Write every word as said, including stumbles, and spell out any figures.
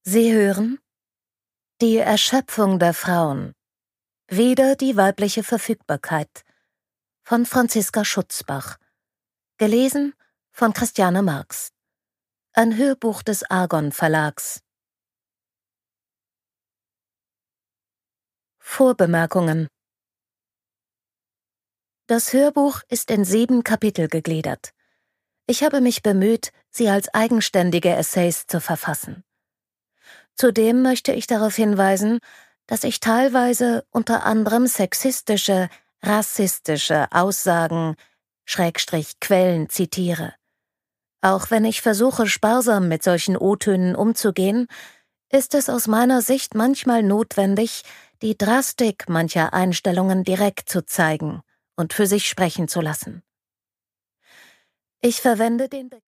Sie hören Die Erschöpfung der Frauen. Wieder die weibliche Verfügbarkeit von Franziska Schutzbach. Gelesen von Christiane Marx. Ein Hörbuch des Argon Verlags. Vorbemerkungen. Das Hörbuch ist in sieben Kapitel gegliedert. Ich habe mich bemüht, sie als eigenständige Essays zu verfassen. Zudem möchte ich darauf hinweisen, dass ich teilweise unter anderem sexistische, rassistische Aussagen, Schrägstrich Quellen zitiere. Auch wenn ich versuche, sparsam mit solchen O-Tönen umzugehen, ist es aus meiner Sicht manchmal notwendig, die Drastik mancher Einstellungen direkt zu zeigen und für sich sprechen zu lassen. Ich verwende den Begriff